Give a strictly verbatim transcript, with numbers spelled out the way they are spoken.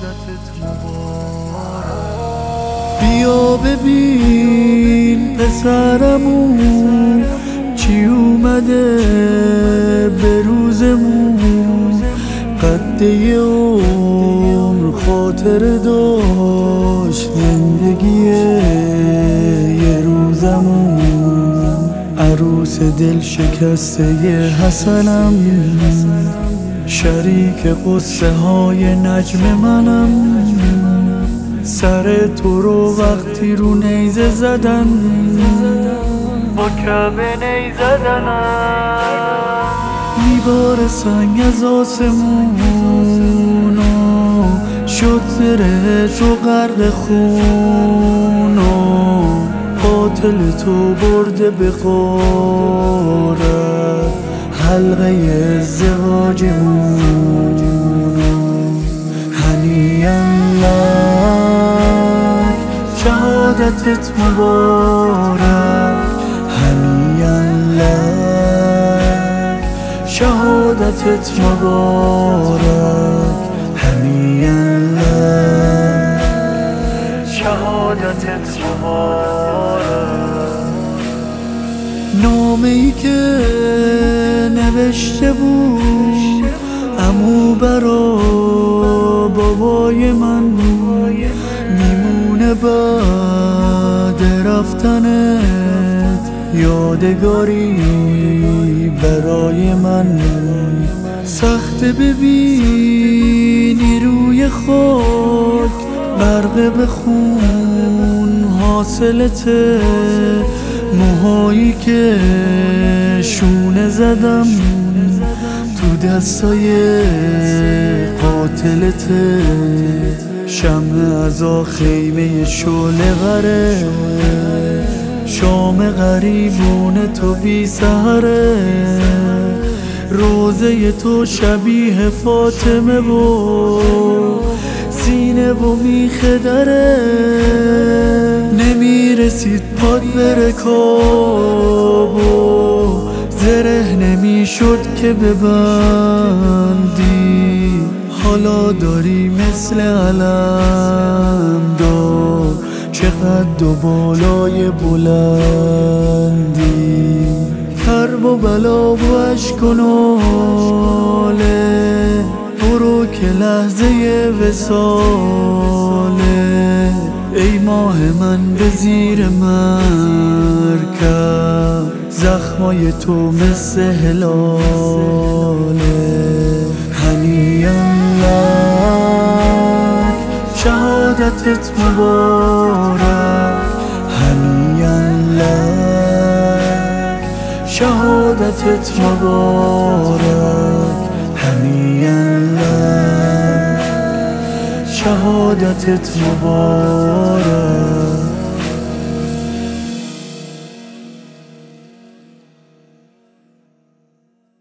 بیا ببین پسرمون چی اومده به روزمون، قده عمر خاطر داشت زندگی یه روزمون. عروس دل شکسته ی حسنم، شریک قصه های نجم منم. سر تو رو وقتی رو نیزه زدن، با کعبه نیزه زدنم. میباره سنگ از آسمون و شد زره تو غرق خون و قاتل تو برده به غارت حلقه ازدواجمون. هنیئا لک شهادتت مبارک، هنیئا لک شهادتت مبارک، هنیئا لک شهادتت مبارک. نامه ای که نوشته بود عمو برا بابای من، میمونه بعد رفتنت یادگاری برای من. سخت ببینی روی خاک غرق به خون حاصلت موهایی که شونه زدم تو دستای قاتلت. شمع از خیمه شعله غره، شام غریبون تو بی سحره. روزه تو شبیه فاطمه و سینه و میخه دره. نمیرسید پاد به رکاب و زره نمیشد که ببندی. حالا داری مثل علم دار چقدر و بالای بلندی. کرب و بلا و عشق و ناله، برو که لحظه وصاله. ای ماه من به زیر مرکب، زخمای تو مثل هلاله. هنیئا لک شهادتت مبارک، هنیئا لک شهادتت مبارک، هنیئا لک شهادتت مبارک.